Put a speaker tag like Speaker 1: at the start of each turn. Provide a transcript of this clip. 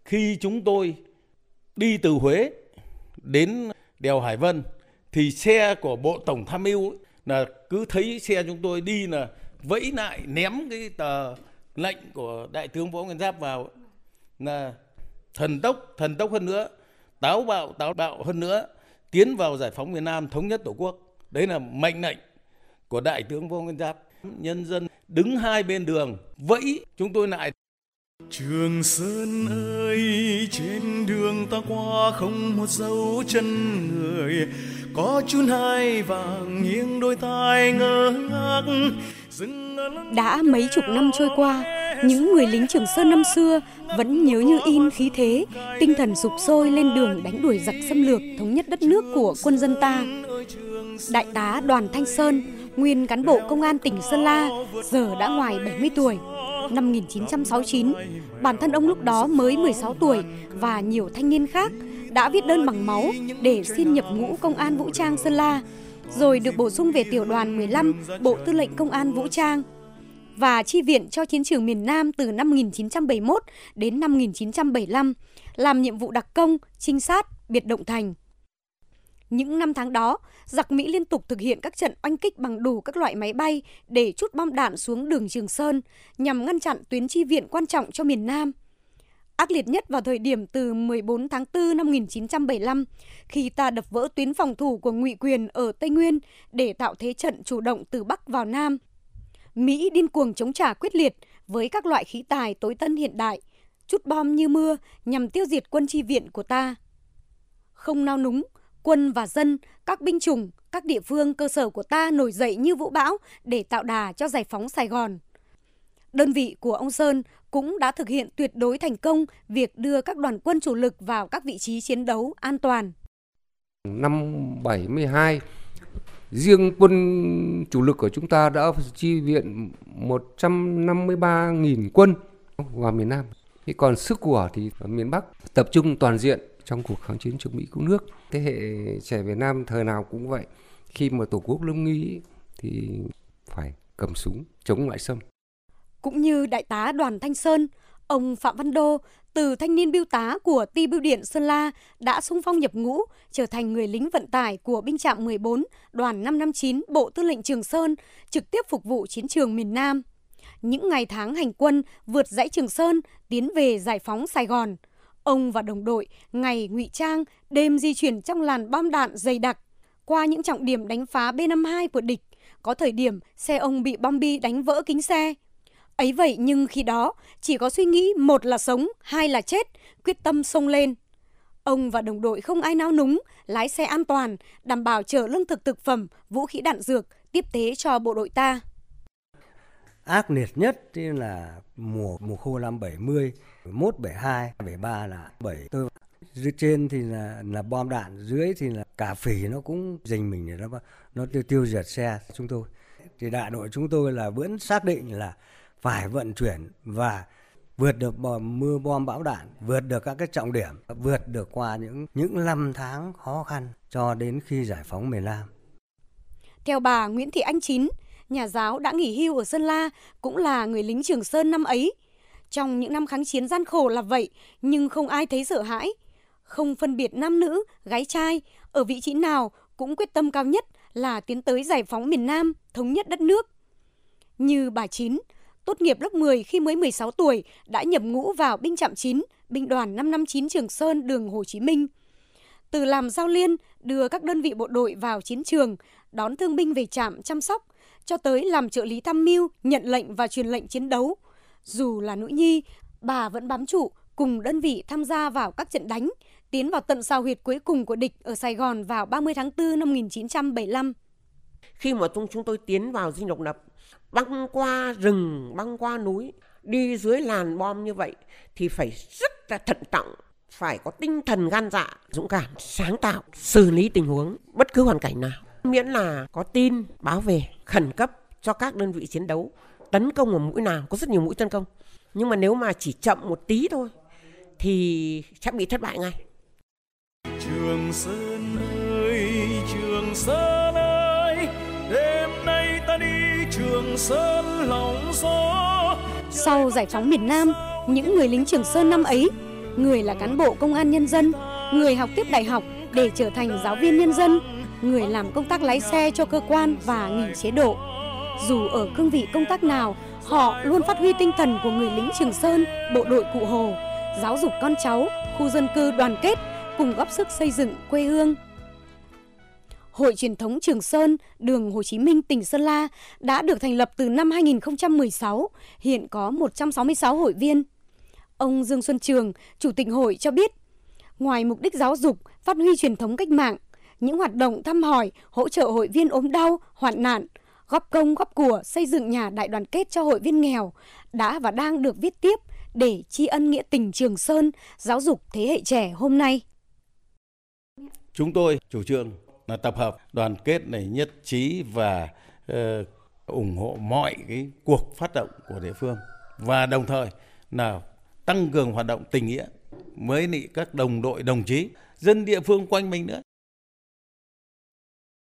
Speaker 1: Khi chúng tôi đi từ Huế đến đèo Hải Vân thì xe của Bộ Tổng Tham mưu là cứ thấy xe chúng tôi đi là vẫy lại ném cái tờ lệnh của Đại tướng Võ Nguyên Giáp vào, là thần tốc hơn nữa, táo bạo hơn nữa, tiến vào giải phóng miền Nam, thống nhất Tổ quốc. Đấy là mệnh lệnh của Đại tướng Võ Nguyên Giáp. Nhân dân đứng hai bên đường vẫy chúng tôi lại.
Speaker 2: Trường Sơn ơi, trên đường ta qua không một dấu chân người, có chun hai vàng nghiêng đôi tai ngơ ngác.
Speaker 3: Đã mấy chục năm trôi qua, những người lính Trường Sơn năm xưa vẫn nhớ như in khí thế, tinh thần sục sôi lên đường đánh đuổi giặc xâm lược, thống nhất đất nước của quân dân ta. Đại tá Đoàn Thanh Sơn, nguyên cán bộ công an tỉnh Sơn La, giờ đã ngoài 70 tuổi. Năm 1969, bản thân ông lúc đó mới 16 tuổi và nhiều thanh niên khác đã viết đơn bằng máu để xin nhập ngũ Công an Vũ trang Sơn La, rồi được bổ sung về tiểu đoàn 15 Bộ Tư lệnh Công an Vũ trang và chi viện cho chiến trường miền Nam từ năm 1971 đến năm 1975, làm nhiệm vụ đặc công, trinh sát, biệt động thành. Những năm tháng đó, giặc Mỹ liên tục thực hiện các trận oanh kích bằng đủ các loại máy bay để trút bom đạn xuống đường Trường Sơn nhằm ngăn chặn tuyến chi viện quan trọng cho miền Nam. Ác liệt nhất vào thời điểm từ 14 tháng 4 năm 1975, khi ta đập vỡ tuyến phòng thủ của Ngụy Quyền ở Tây Nguyên để tạo thế trận chủ động từ Bắc vào Nam. Mỹ điên cuồng chống trả quyết liệt với các loại khí tài tối tân hiện đại, trút bom như mưa nhằm tiêu diệt quân chi viện của ta. Không nao núng, quân và dân, các binh chủng, các địa phương cơ sở của ta nổi dậy như vũ bão để tạo đà cho giải phóng Sài Gòn. Đơn vị của ông Sơn cũng đã thực hiện tuyệt đối thành công việc đưa các đoàn quân chủ lực vào các vị trí chiến đấu an toàn.
Speaker 4: Năm 72, riêng quân chủ lực của chúng ta đã chi viện 153.000 quân vào miền Nam. Thế còn sức của thì ở miền Bắc tập trung toàn diện trong cuộc kháng chiến chống Mỹ cứu nước. Thế hệ trẻ Việt Nam thời nào cũng vậy. Khi mà Tổ quốc lâm nguy thì phải cầm súng chống ngoại xâm.
Speaker 3: Cũng như Đại tá Đoàn Thanh Sơn, ông Phạm Văn Đô, từ thanh niên bưu tá của Ty Bưu điện Sơn La đã xung phong nhập ngũ, trở thành người lính vận tải của binh trạm 14, đoàn 559 Bộ Tư lệnh Trường Sơn, trực tiếp phục vụ chiến trường miền Nam. Những ngày tháng hành quân vượt dãy Trường Sơn, tiến về giải phóng Sài Gòn, ông và đồng đội ngày ngụy trang, đêm di chuyển trong làn bom đạn dày đặc, qua những trọng điểm đánh phá B-52 của địch. Có thời điểm xe ông bị bom bi đánh vỡ kính xe. Ấy vậy nhưng khi đó chỉ có suy nghĩ một là sống, hai là chết, quyết tâm xông lên. Ông và đồng đội không ai nao núng, lái xe an toàn, đảm bảo chở lương thực thực phẩm, vũ khí đạn dược, tiếp tế cho bộ đội ta.
Speaker 5: Ác liệt nhất thì là mùa khô năm 70, 71, 72, 73 là 74. Dưới trên thì là bom đạn, dưới thì là cả phỉ nó cũng rình mình để nó tiêu diệt xe chúng tôi. Thì đại đội chúng tôi là vẫn xác định là phải vận chuyển và vượt được mưa bom bão đạn, vượt được các cái trọng điểm, vượt được qua những năm tháng khó khăn cho đến khi giải phóng miền Nam.
Speaker 3: Theo bà Nguyễn Thị Anh Chín, nhà giáo đã nghỉ hưu ở Sơn La, cũng là người lính Trường Sơn năm ấy. Trong những năm kháng chiến gian khổ là vậy, nhưng không ai thấy sợ hãi. Không phân biệt nam nữ, gái trai, ở vị trí nào cũng quyết tâm cao nhất là tiến tới giải phóng miền Nam, thống nhất đất nước. Như bà Chín, tốt nghiệp lớp 10 khi mới 16 tuổi, đã nhập ngũ vào binh trạm 9, binh đoàn 559 Trường Sơn, đường Hồ Chí Minh. Từ làm giao liên, đưa các đơn vị bộ đội vào chiến trường, đón thương binh về trạm chăm sóc, cho tới làm trợ lý tham mưu, nhận lệnh và truyền lệnh chiến đấu. Dù là nữ nhi, bà vẫn bám trụ cùng đơn vị tham gia vào các trận đánh, tiến vào tận sao huyệt cuối cùng của địch ở Sài Gòn vào 30 tháng 4 năm 1975.
Speaker 6: Khi mà chúng tôi tiến vào Dinh Độc Lập, băng qua rừng, băng qua núi, đi dưới làn bom như vậy thì phải rất là thận trọng, phải có tinh thần gan dạ, dũng cảm, sáng tạo, xử lý tình huống bất cứ hoàn cảnh nào. Miễn là có tin báo về khẩn cấp cho các đơn vị chiến đấu, tấn công ở mũi nào, có rất nhiều mũi tấn công. Nhưng mà nếu mà chỉ chậm một tí thôi thì sẽ bị thất bại ngay.
Speaker 2: Trường Sơn ơi, Trường Sơn ơi, đêm nay ta đi Trường Sơn lòng gió.
Speaker 3: Sau giải phóng miền Nam, những người lính Trường Sơn năm ấy người là cán bộ công an nhân dân, người học tiếp đại học để trở thành giáo viên nhân dân, người làm công tác lái xe cho cơ quan và nghỉ chế độ. Dù ở cương vị công tác nào, họ luôn phát huy tinh thần của người lính Trường Sơn, bộ đội Cụ Hồ, giáo dục con cháu, khu dân cư đoàn kết, cùng góp sức xây dựng quê hương. Hội truyền thống Trường Sơn, đường Hồ Chí Minh, tỉnh Sơn La đã được thành lập từ năm 2016, hiện có 166 hội viên. Ông Dương Xuân Trường, Chủ tịch hội cho biết, ngoài mục đích giáo dục, phát huy truyền thống cách mạng, những hoạt động thăm hỏi, hỗ trợ hội viên ốm đau, hoạn nạn, góp công góp của xây dựng nhà đại đoàn kết cho hội viên nghèo đã và đang được viết tiếp để tri ân nghĩa tình Trường Sơn, giáo dục thế hệ trẻ hôm nay.
Speaker 1: Chúng tôi chủ trương là tập hợp đoàn kết này, nhất trí và ủng hộ mọi cái cuộc phát động của địa phương, và đồng thời là tăng cường hoạt động tình nghĩa với các đồng đội, đồng chí, dân địa phương quanh mình nữa.